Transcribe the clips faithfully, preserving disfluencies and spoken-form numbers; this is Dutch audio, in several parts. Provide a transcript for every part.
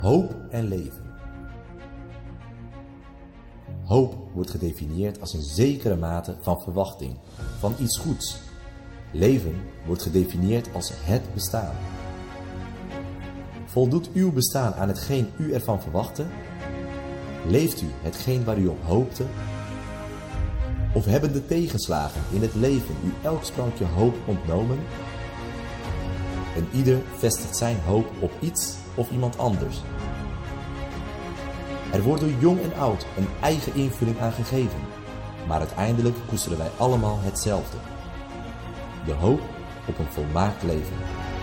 Hoop en leven. Hoop wordt gedefinieerd als een zekere mate van verwachting, van iets goeds. Leven wordt gedefinieerd als het bestaan. Voldoet uw bestaan aan hetgeen u ervan verwachtte? Leeft u hetgeen waar u op hoopte? Of hebben de tegenslagen in het leven u elk sprankje hoop ontnomen? En ieder vestigt zijn hoop op iets of iemand anders. Er wordt door jong en oud een eigen invulling aan gegeven, maar uiteindelijk koesteren wij allemaal hetzelfde. De hoop op een volmaakt leven.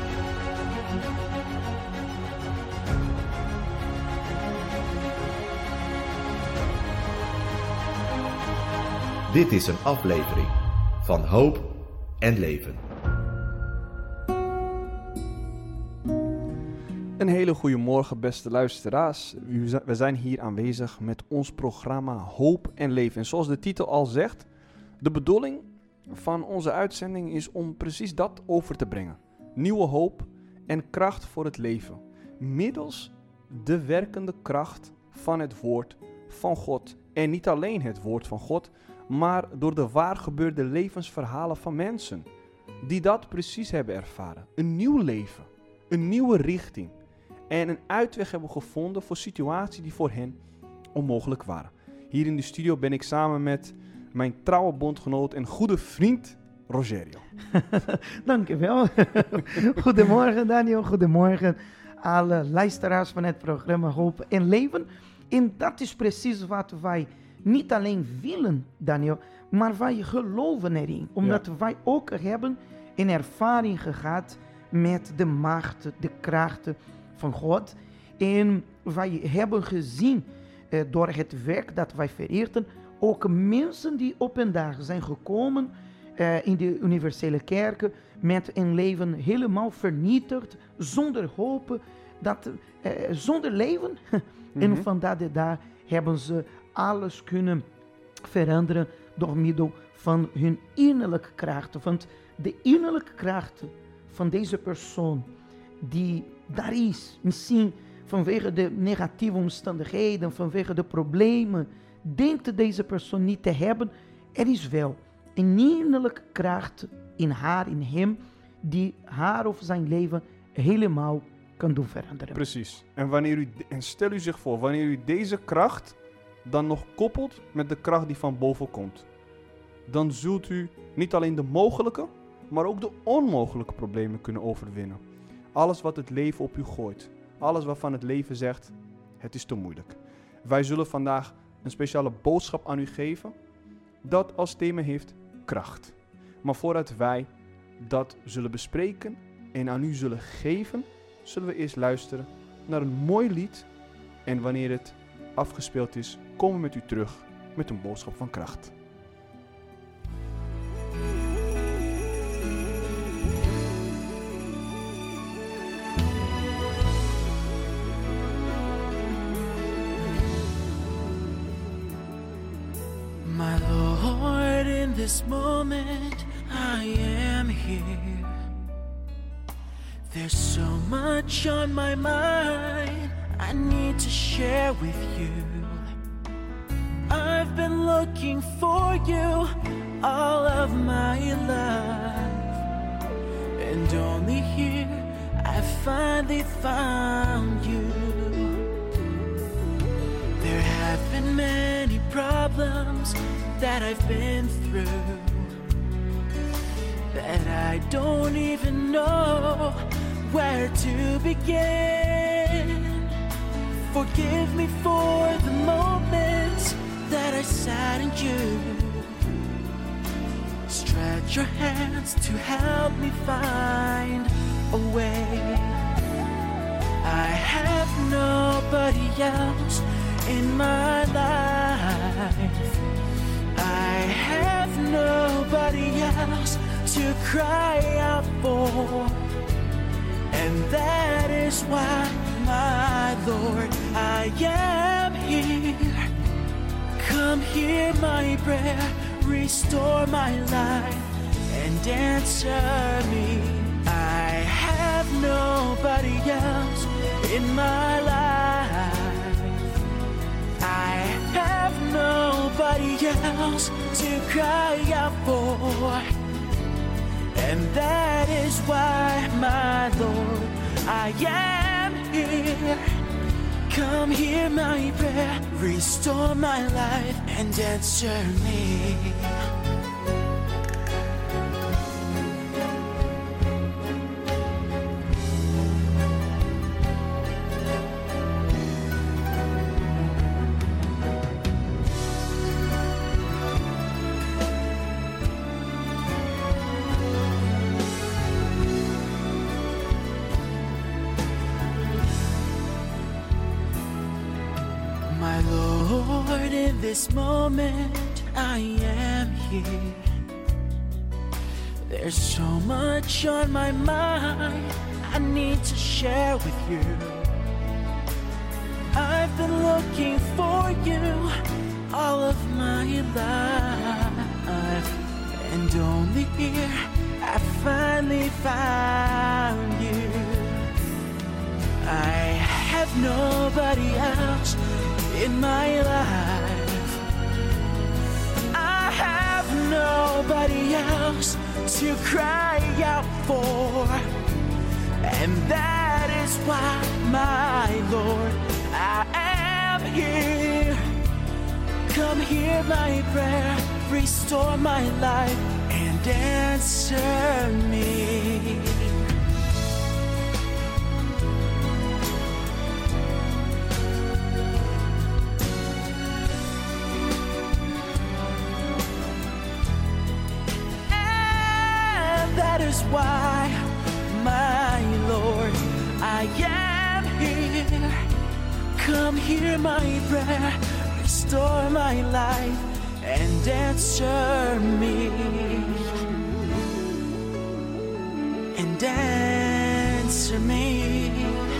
Dit is een aflevering van Hoop en Leven. Een hele goede morgen, beste luisteraars. We zijn hier aanwezig met ons programma Hoop en Leven. En zoals de titel al zegt, de bedoeling van onze uitzending is om precies dat over te brengen. Nieuwe hoop en kracht voor het leven. Middels de werkende kracht van het woord van God. En niet alleen het woord van God, maar door de waar gebeurde levensverhalen van mensen die dat precies hebben ervaren. Een nieuw leven, een nieuwe richting en een uitweg hebben gevonden voor situaties die voor hen onmogelijk waren. Hier in de studio ben ik samen met mijn trouwe bondgenoot en goede vriend Rogerio. Dankjewel. Goedemorgen Daniel, goedemorgen alle luisteraars van het programma Hoop en Leven. En dat is precies wat wij niet alleen willen, Daniel, maar wij geloven erin. Omdat ja. wij ook hebben een ervaring gehad met de macht, de krachten van God. En wij hebben gezien eh, door het werk dat wij verrichten, ook mensen die op een dag zijn gekomen uh, in de universele kerken met een leven helemaal vernietigd, zonder hoop, dat, uh, zonder leven. Mm-hmm. En vandaar de dag hebben ze alles kunnen veranderen door middel van hun innerlijke krachten. Want de innerlijke krachten van deze persoon die daar is, misschien vanwege de negatieve omstandigheden, vanwege de problemen, denkt deze persoon niet te hebben. Er is wel een innerlijke kracht in haar, in hem, die haar of zijn leven helemaal kan doen veranderen. Precies. En, wanneer u, en stel u zich voor, wanneer u deze kracht dan nog koppelt met de kracht die van boven komt, dan zult u niet alleen de mogelijke, maar ook de onmogelijke problemen kunnen overwinnen. Alles wat het leven op u gooit, alles waarvan het leven zegt, het is te moeilijk. Wij zullen vandaag een speciale boodschap aan u geven, dat als thema heeft kracht. Maar voordat wij dat zullen bespreken en aan u zullen geven, zullen we eerst luisteren naar een mooi lied. En wanneer het afgespeeld is, komen we met u terug met een boodschap van kracht. My Lord, in this moment I am here. There's so much on my mind I need to share with you. I've been looking for you all of my life, and only here I finally found you. There have been many problems that I've been through, that I don't even know where to begin. Forgive me for the moments that I saddened you. Stretch your hands to help me find a way. I have nobody else in my life. I have nobody else to cry out for, and that is why, my Lord, I am here. Come hear my prayer, restore my life, and answer me. I have nobody else in my life. else to cry out for. And that is why, my Lord, I am here. Come hear my prayer, restore my life, and answer me. My Lord, in this moment I am here. There's so much on my mind I need to share with you. I've been looking for you all of my life, and only here I finally found you. I have nobody else in my life. I have nobody else to cry out for, and that is why, my Lord, I am here. Come hear my prayer, restore my life, and answer me. That is why, my Lord, I am here. Come hear my prayer, restore my life, and answer me. And answer me.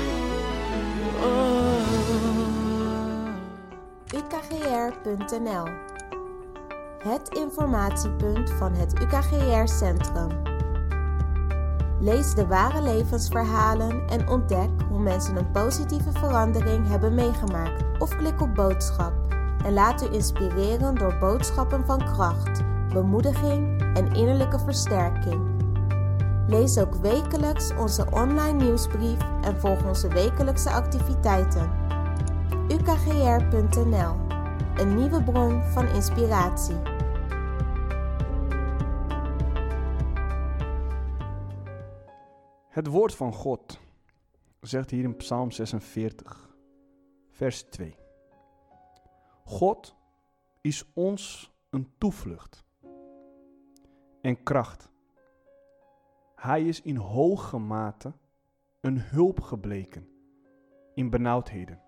Oh. U K G R punt N L. Het informatiepunt van het U K G R-centrum. Lees de ware levensverhalen en ontdek hoe mensen een positieve verandering hebben meegemaakt. Of klik op boodschap en laat u inspireren door boodschappen van kracht, bemoediging en innerlijke versterking. Lees ook wekelijks onze online nieuwsbrief en volg onze wekelijkse activiteiten. U K G R punt N L. Een nieuwe bron van inspiratie. Het woord van God zegt hier in Psalm zesenveertig, vers twee. God is ons een toevlucht en kracht. Hij is in hoge mate een hulp gebleken in benauwdheden.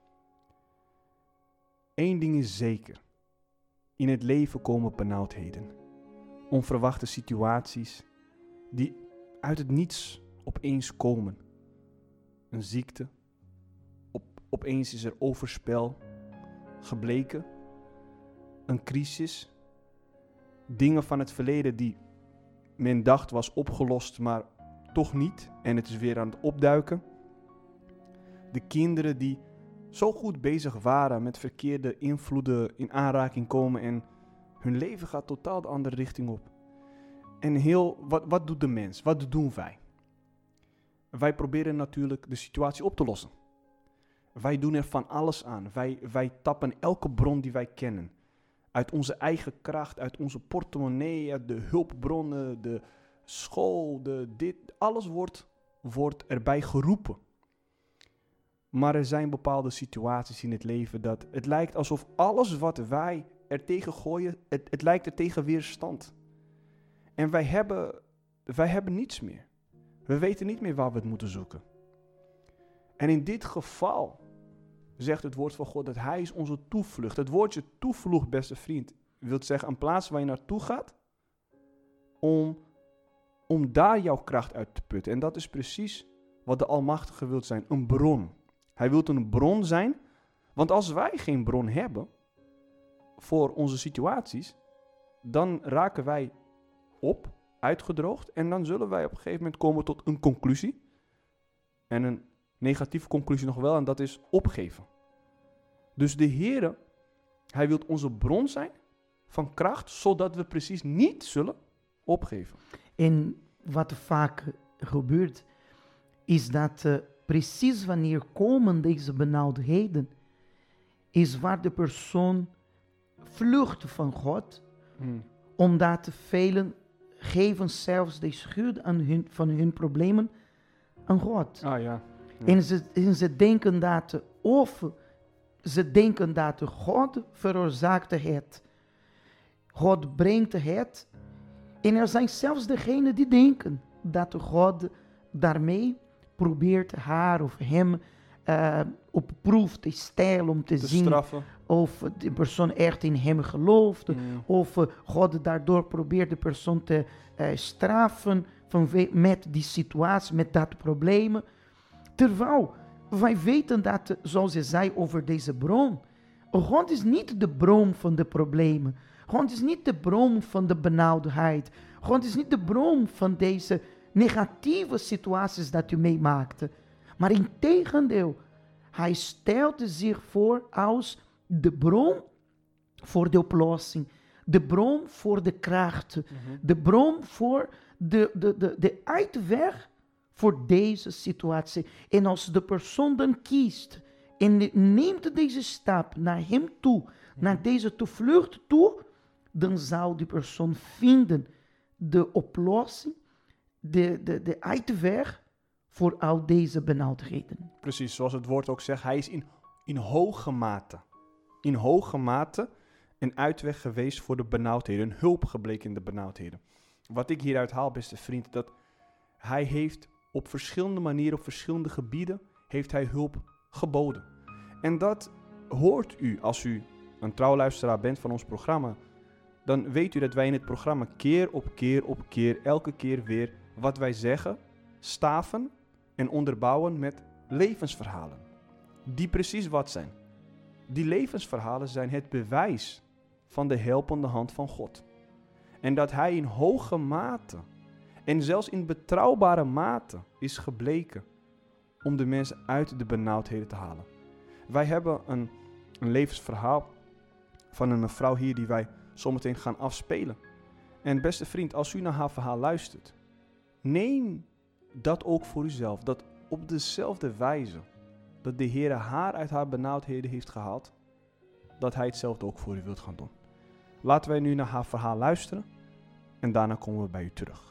Eén ding is zeker. In het leven komen benauwdheden. Onverwachte situaties die uit het niets opeens komen. Een ziekte. Op, opeens is er overspel gebleken. Een crisis. Dingen van het verleden die men dacht was opgelost, maar toch niet. En het is weer aan het opduiken. De kinderen die zo goed bezig waren met verkeerde invloeden in aanraking komen en hun leven gaat totaal de andere richting op. En heel, wat, wat doet de mens? Wat doen wij? Wij proberen natuurlijk de situatie op te lossen. Wij doen er van alles aan. Wij, wij tappen elke bron die wij kennen. Uit onze eigen kracht, uit onze portemonnee, uit de hulpbronnen, de school, de dit. Alles wordt, wordt erbij geroepen. Maar er zijn bepaalde situaties in het leven dat het lijkt alsof alles wat wij er tegen gooien, het, het lijkt er tegen weerstand. En wij hebben, wij hebben niets meer. We weten niet meer waar we het moeten zoeken. En in dit geval zegt het woord van God dat hij is onze toevlucht. Het woordje toevlucht, beste vriend, wil zeggen een plaats waar je naartoe gaat om, om daar jouw kracht uit te putten. En dat is precies wat de Almachtige wil zijn, een bron. Hij wil een bron zijn, want als wij geen bron hebben voor onze situaties, dan raken wij op, uitgedroogd, en dan zullen wij op een gegeven moment komen tot een conclusie. En een negatieve conclusie nog wel, en dat is opgeven. Dus de Heere, hij wil onze bron zijn van kracht, zodat we precies niet zullen opgeven. En wat vaak gebeurt, is dat uh, precies wanneer komen deze benauwdheden, is waar de persoon vlucht van God, Hmm. omdat velen geven zelfs de schuld aan hun, van hun problemen aan God. Ah ja. Ja. En, ze, en ze denken dat, of ze denken dat God veroorzaakte het. God brengt het. En er zijn zelfs degenen die denken dat God daarmee probeert haar of hem uh, op proef te stellen om te, Te zien straffen. of de persoon echt in hem gelooft. Hmm. Of uh, God daardoor probeert de persoon te uh, straffen vanwe- met die situatie, met dat probleem. Terwijl wij weten dat, uh, zoals je zei over deze bron, God is niet de bron van de problemen. God is niet de bron van de benauwdheid. God is niet de bron van deze negatieve situaties dat u meemaakte. Maar in tegendeel, hij stelde zich voor als de bron voor de oplossing. De bron voor de kracht. Mm-hmm. De bron voor de, de, de, de uitweg voor deze situatie. En als de persoon dan kiest en neemt deze stap naar hem toe, naar deze toevlucht toe, dan zal die persoon vinden de oplossing, de, de, de uitweg voor al deze benauwdheden. Precies, zoals het woord ook zegt, hij is in, in hoge mate, in hoge mate een uitweg geweest voor de benauwdheden, een hulp gebleken in de benauwdheden. Wat ik hieruit haal, beste vriend, dat hij heeft op verschillende manieren, op verschillende gebieden, heeft hij hulp geboden. En dat hoort u als u een trouwluisteraar bent van ons programma. Dan weet u dat wij in het programma keer op keer op keer, elke keer weer wat wij zeggen, staven en onderbouwen met levensverhalen. Die precies wat zijn. Die levensverhalen zijn het bewijs van de helpende hand van God. En dat hij in hoge mate en zelfs in betrouwbare mate is gebleken om de mensen uit de benauwdheden te halen. Wij hebben een, een levensverhaal van een mevrouw hier die wij zometeen gaan afspelen. En beste vriend, als u naar haar verhaal luistert, neem dat ook voor uzelf. Dat op dezelfde wijze dat de Heer haar uit haar benauwdheden heeft gehaald, dat hij hetzelfde ook voor u wilt gaan doen. Laten wij nu naar haar verhaal luisteren en daarna komen we bij u terug.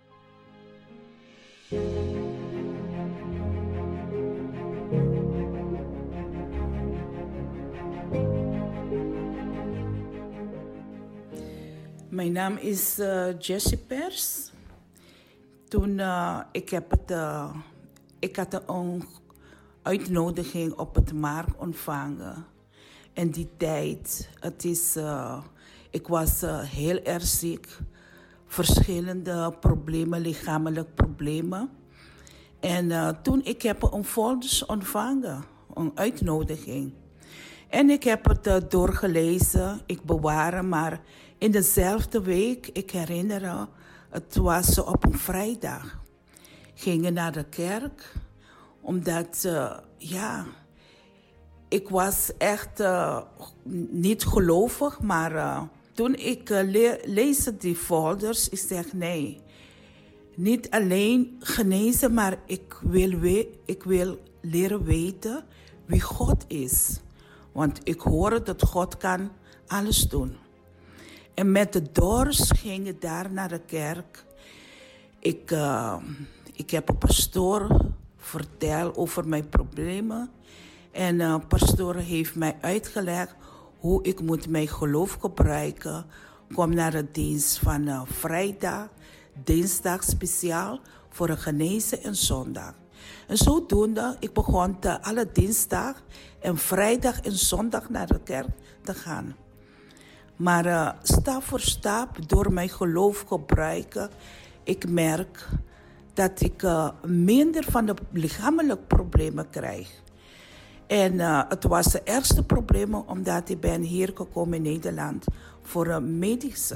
Mijn naam is uh, Jessie Pers. Toen uh, ik heb het, uh, ik had een uitnodiging op het markt ontvangen. En die tijd, het is, uh, ik was uh, heel erg ziek. Verschillende problemen, lichamelijke problemen. En uh, toen ik heb een folders ontvangen, een uitnodiging. En ik heb het uh, doorgelezen, ik bewaar hem, maar in dezelfde week, ik herinner me, het was op een vrijdag. Gingen naar de kerk, omdat, uh, ja, ik was echt uh, niet gelovig, maar uh, toen ik uh, le- lees die folders, ik zeg nee, niet alleen genezen, maar ik wil, we- ik wil leren weten wie God is. Want ik hoor dat God kan alles doen. En met de doors ging ik daar naar de kerk. Ik, uh, ik heb een pastoor verteld over mijn problemen. En de uh, pastoor heeft mij uitgelegd hoe ik moet mijn geloof gebruiken. Ik kwam naar de dienst van uh, vrijdag, dinsdag speciaal voor een genezen en zondag. En zodoende, ik begon te, alle dinsdag en vrijdag en zondag naar de kerk te gaan. Maar uh, stap voor stap, door mijn geloof gebruiken, ik merk dat ik uh, minder van de lichamelijke problemen krijg. En uh, het was de ergste probleem omdat ik ben hier gekomen in Nederland voor een medische.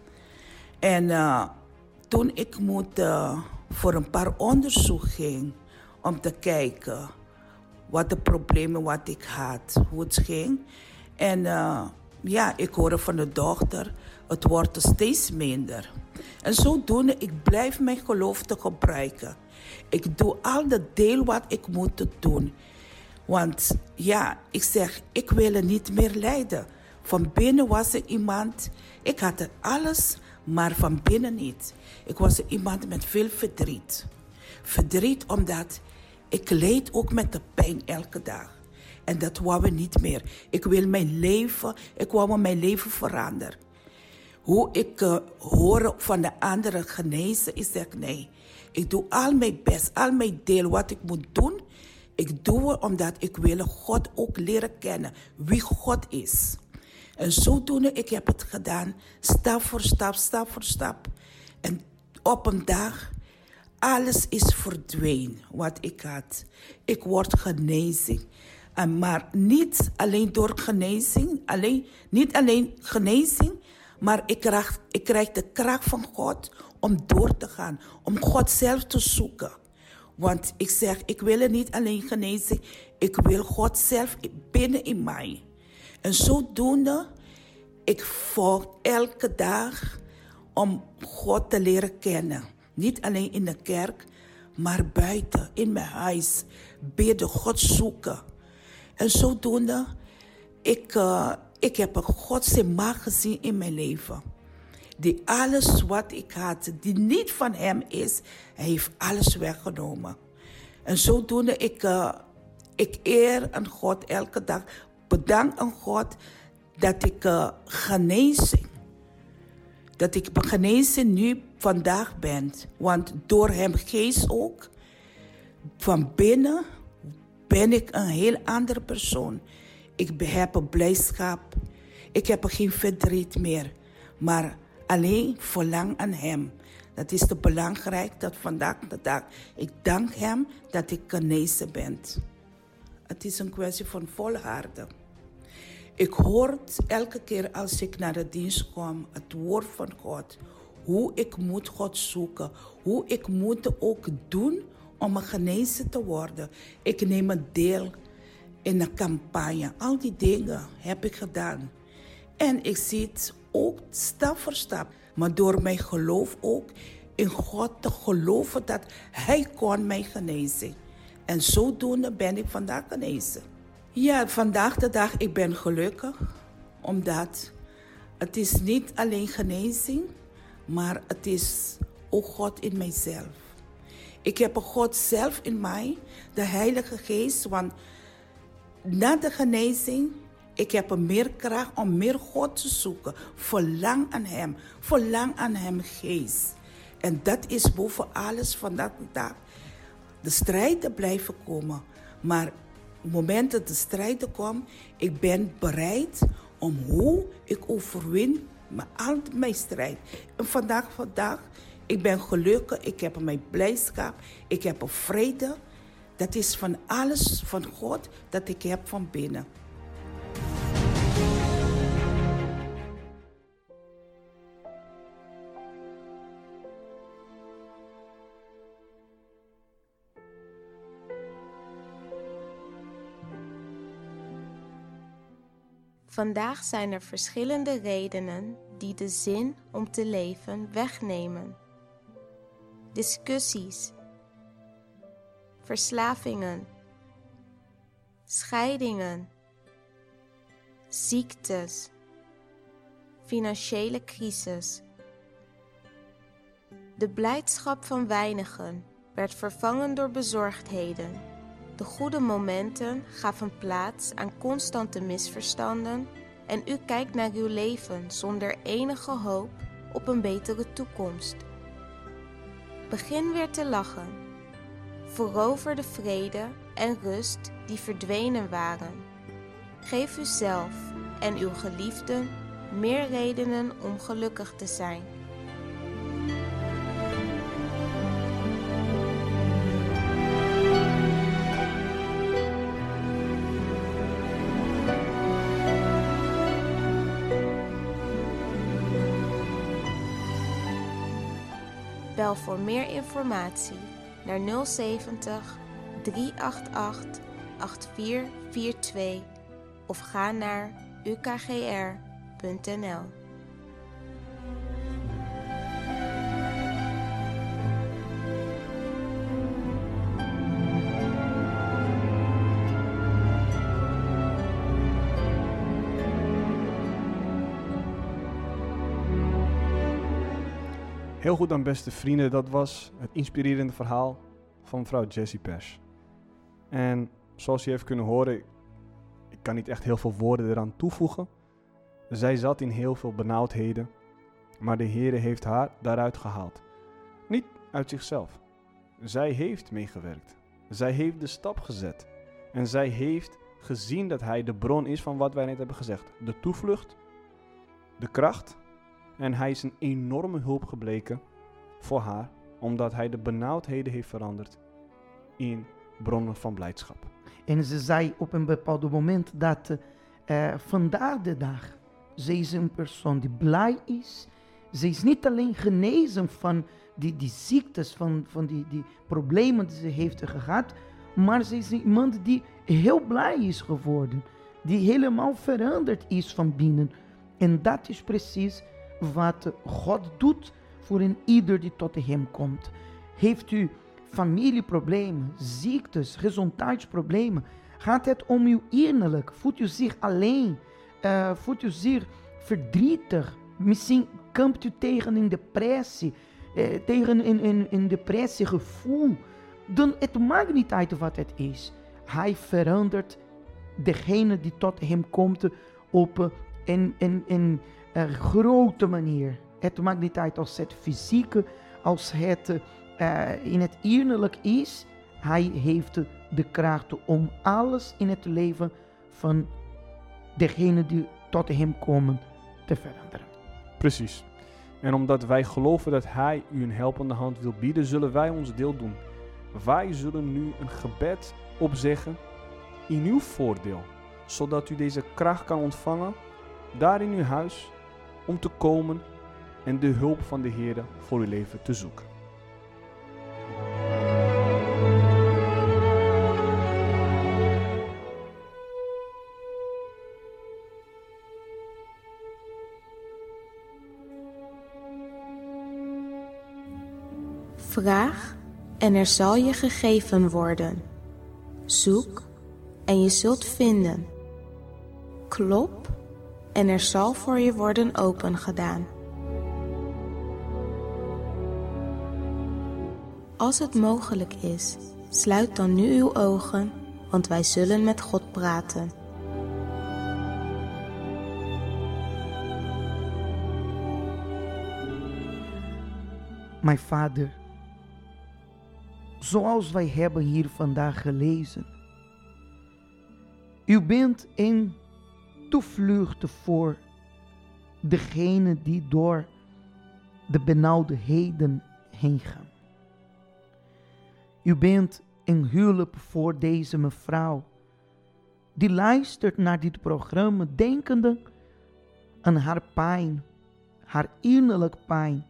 En uh, toen ik moet, uh, voor een paar onderzoek ging om te kijken wat de problemen wat ik had, hoe het ging. En uh, ja, ik hoorde van de dochter, het wordt er steeds minder. En zodoende, ik blijf mijn geloof te gebruiken. Ik doe al de deel wat ik moet doen. Want ja, ik zeg, ik wil er niet meer lijden. Van binnen was er iemand, ik had er alles, maar van binnen niet. Ik was er iemand met veel verdriet. Verdriet omdat ik leed ook met de pijn elke dag. En dat wou we niet meer. Ik wil mijn leven, ik wou mijn leven veranderen. Hoe ik uh, hoor van de anderen genezen, ik zeg nee. Ik doe al mijn best, al mijn deel wat ik moet doen. Ik doe het omdat ik wil God ook leren kennen, wie God is. En zodoende, ik heb het gedaan, stap voor stap, stap voor stap. En op een dag, alles is verdwenen wat ik had. Ik word genezing. En maar niet alleen door genezing, alleen, niet alleen genezing, maar ik krijg, ik krijg de kracht van God om door te gaan, om God zelf te zoeken. Want ik zeg, ik wil er niet alleen genezing, ik wil God zelf binnen in mij. En zodoende, ik volg elke dag om God te leren kennen. Niet alleen in de kerk, maar buiten, in mijn huis. Bidden, God zoeken. En zodoende, ik, uh, ik heb een Godse macht gezien in mijn leven. Die alles wat ik had, die niet van hem is, hij heeft alles weggenomen. En zodoende, ik, uh, ik eer aan God elke dag. Bedank aan God dat ik uh, genezing, dat ik genezen nu vandaag ben. Want door hem geest ook, van binnen ben ik een heel andere persoon. Ik heb een blijdschap, ik heb geen verdriet meer, maar alleen verlang aan hem. Dat is te belangrijk dat vandaag de dag, ik dank hem dat ik genezen ben. Het is een kwestie van volharden. Ik hoor elke keer als ik naar de dienst kom, het woord van God. Hoe ik moet God zoeken. Hoe ik moet ook doen om een genezen te worden. Ik neem een deel in een campagne. Al die dingen heb ik gedaan. En ik zie het ook stap voor stap. Maar door mijn geloof ook in God te geloven dat hij kon mij genezen. En zodoende ben ik vandaag genezen. Ja, vandaag de dag, ik ben gelukkig. Omdat het is niet alleen genezing, maar het is ook God in mijzelf. Ik heb een God zelf in mij, de Heilige Geest. Want na de genezing, ik heb een meer kracht om meer God te zoeken. Verlang aan hem, verlang aan hem Geest. En dat is boven alles vandaag de dag. De strijden blijven komen, maar op het moment dat de strijden komen, ik ben bereid om hoe ik overwin met al mijn strijd. En vandaag, vandaag, ik ben gelukkig, ik heb mijn blijdschap, ik heb een vrede. Dat is van alles van God dat ik heb van binnen. Vandaag zijn er verschillende redenen die de zin om te leven wegnemen. Discussies, verslavingen, scheidingen, ziektes, financiële crisis. De blijdschap van weinigen werd vervangen door bezorgdheden. De goede momenten gaven plaats aan constante misverstanden en u kijkt naar uw leven zonder enige hoop op een betere toekomst. Begin weer te lachen. Verover de vrede en rust die verdwenen waren. Geef uzelf en uw geliefden meer redenen om gelukkig te zijn. Bel voor meer informatie naar nul zeventig, driehonderdachtenachtig, achttienhonderdvierentwintig of ga naar u k g r punt n l. Heel goed dan, beste vrienden, dat was het inspirerende verhaal van mevrouw Jessie Pers. En zoals je heeft kunnen horen, ik kan niet echt heel veel woorden eraan toevoegen. Zij zat in heel veel benauwdheden, maar de Heere heeft haar daaruit gehaald. Niet uit zichzelf. Zij heeft meegewerkt. Zij heeft de stap gezet. En zij heeft gezien dat hij de bron is van wat wij net hebben gezegd. De toevlucht, de kracht. En hij is een enorme hulp gebleken voor haar, omdat hij de benauwdheden heeft veranderd in bronnen van blijdschap. En ze zei op een bepaald moment dat uh, vandaag de dag, ze is een persoon die blij is. Ze is niet alleen genezen van die, die ziektes, van, van die, die problemen die ze heeft gehad, maar ze is iemand die heel blij is geworden, die helemaal veranderd is van binnen. En dat is precies wat God doet voor een ieder die tot hem komt. Heeft u familieproblemen, ziektes, gezondheidsproblemen? Gaat het om u innerlijk? Voelt u zich alleen? Uh, voelt u zich verdrietig? Misschien kampt u tegen een depressie, uh, tegen een, een, een depressiegevoel. Dan het maakt niet uit wat het is. Hij verandert degene die tot hem komt op een, een, een Een grote manier. Het maakt niet uit als het fysieke, als het uh, in het innerlijk is. Hij heeft de kracht om alles in het leven van degene die tot hem komen te veranderen. Precies. En omdat wij geloven dat hij u een helpende hand wil bieden, zullen wij ons deel doen. Wij zullen nu een gebed opzeggen in uw voordeel, zodat u deze kracht kan ontvangen daar in uw huis, om te komen en de hulp van de Heer voor uw leven te zoeken. Vraag en er zal je gegeven worden. Zoek en je zult vinden. Klop en er zal voor je worden opengedaan. Als het mogelijk is, sluit dan nu uw ogen, want wij zullen met God praten. Mijn Vader, zoals wij hebben hier vandaag gelezen, u bent een toevlucht voor degene die door de benauwdheden heen gaan. U bent een hulp voor deze mevrouw die luistert naar dit programma, denkende aan haar pijn, haar innerlijk pijn.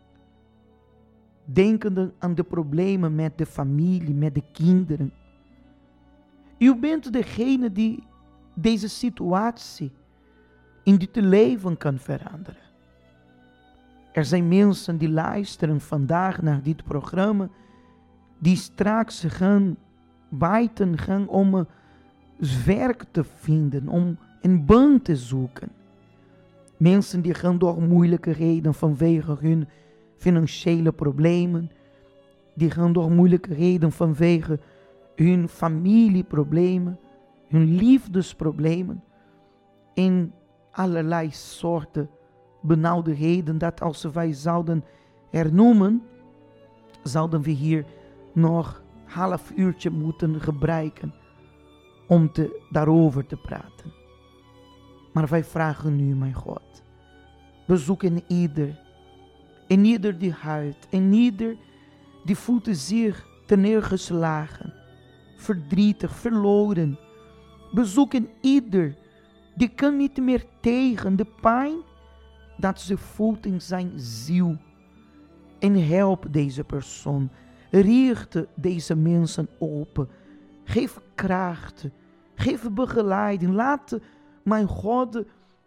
Denkende aan de problemen met de familie, met de kinderen. U bent degene die deze situatie in dit leven kan veranderen. Er zijn mensen die luisteren vandaag naar dit programma, die straks gaan buiten gaan om werk te vinden, om een baan te zoeken. Mensen die gaan door moeilijke redenen vanwege hun financiële problemen, die gaan door moeilijke redenen vanwege hun familieproblemen, hun liefdesproblemen, in allerlei soorten benauwdheden, dat als wij zouden hernoemen, zouden we hier nog een half uurtje moeten gebruiken om te, daarover te praten. Maar wij vragen nu, mijn God, bezoek in ieder, in ieder die huilt, in ieder die voelt zich terneergeslagen, verdrietig, verloren. Bezoek in ieder die kan niet meer tegen de pijn dat ze voelt in zijn ziel. En help deze persoon, richt deze mensen op, geef kracht, geef begeleiding. Laat, mijn God,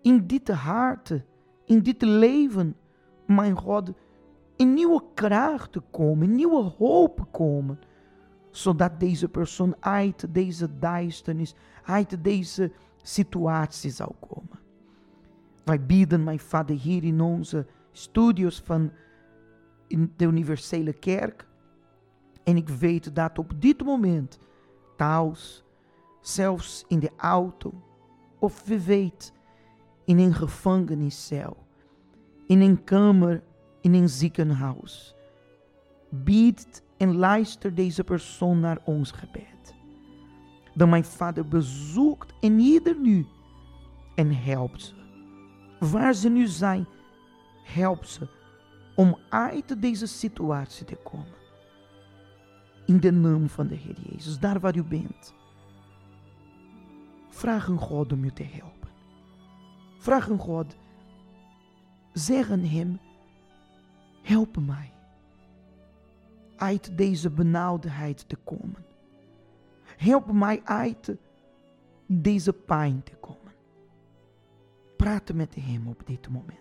in dit hart, in dit leven, mijn God, in nieuwe kracht te komen, in nieuwe hoop komen, zodat deze persoon uit deze duisternis, uit deze situatie zou komen. Wij bidden, mijn Vader, hier in onze studios van in de Universele Kerk. En ik weet dat op dit moment, thuis, zelfs in de auto, of wie weet, in een gevangeniscel, in een kamer, in een ziekenhuis, biedt en luistert deze persoon naar ons gebed. Dat mijn Vader bezoekt en ieder nu en helpt ze. Waar ze nu zijn, helpt ze om uit deze situatie te komen. In de naam van de Heer Jezus, daar waar u bent. Vraag een God om u te helpen. Vraag een God, zeg aan hem, help mij uit deze benauwdheid te komen. Help mij uit deze pijn te komen. Praat met hem op dit moment.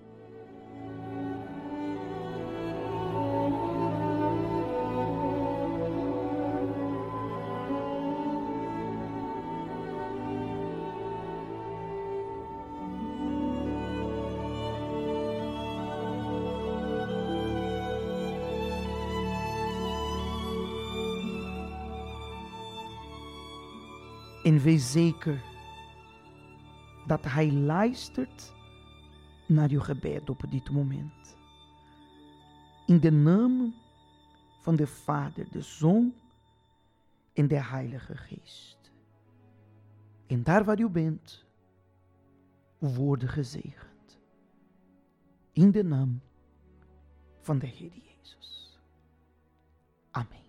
En wees zeker dat hij luistert naar uw gebed op dit moment. In de naam van de Vader, de Zoon en de Heilige Geest. En daar waar u bent, worden gezegend. In de naam van de Heer Jezus. Amen.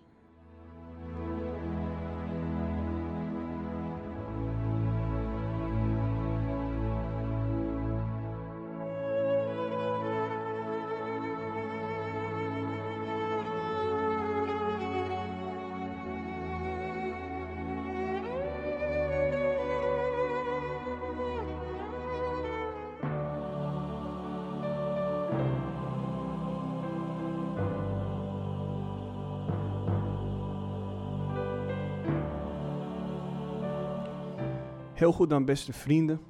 Heel goed dan, beste vrienden.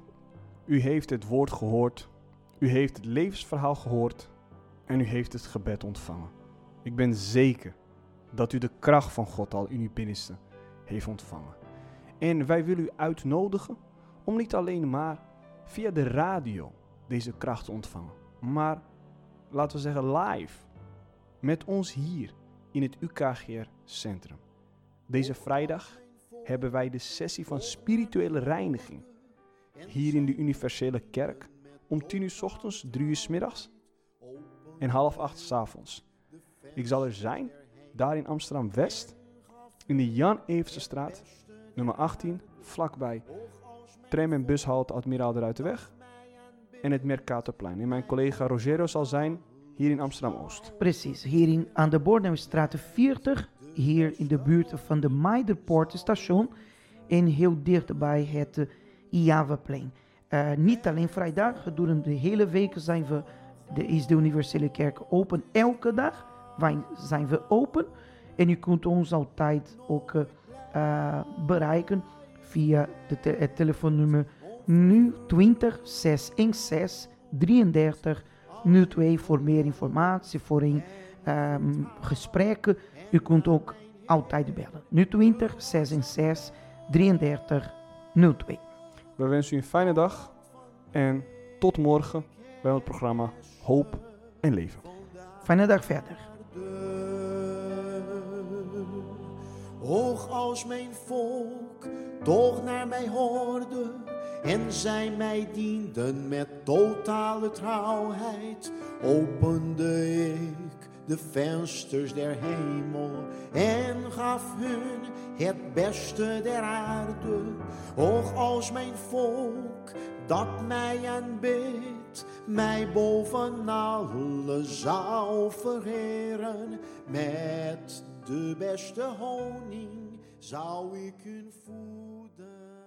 U heeft het woord gehoord. U heeft het levensverhaal gehoord. En u heeft het gebed ontvangen. Ik ben zeker dat u de kracht van God al in uw binnenste heeft ontvangen. En wij willen u uitnodigen om niet alleen maar via de radio deze kracht te ontvangen. Maar, laten we zeggen, live. Met ons hier in het U K G R Centrum. Deze vrijdag hebben wij de sessie van spirituele reiniging. Hier in de Universele Kerk. Om tien uur 's ochtends, drie uur 's middags en half acht 's avonds. Ik zal er zijn, daar in Amsterdam-West. In de Jan Evertsestraat, nummer achttien, vlakbij tram- en bushalte Admiraal de Ruitenweg. En het Mercatorplein. En mijn collega Rogero zal zijn hier in Amsterdam-Oost. Precies, hier in, aan de Bornemstraat veertig. Hier in de buurt van de Meiderpoortstation en heel dicht bij het uh, Iavaplein. Uh, niet alleen vrijdag, gedurende de hele week zijn we, de, is de Universele Kerk open. Elke dag wij zijn we open en u kunt ons altijd ook uh, uh, bereiken via de te- het telefoonnummer nul twintig zeshonderdzestig drieëndertig nul twee voor meer informatie, voor een um, gesprekken. U kunt ook altijd bellen. nul twintig zeshonderdzestig drieëndertig nul twee. We wensen u een fijne dag en tot morgen bij het programma Hoop en Leven. Fijne dag verder. Hoog als mijn volk toch naar mij hoorde en zij mij dienden met totale trouwheid, opende ik de vensters der hemel en gaf hun het beste der aarde. Och, als mijn volk dat mij aanbidt, mij boven alle zou vereren, met de beste honing zou ik hun voeden.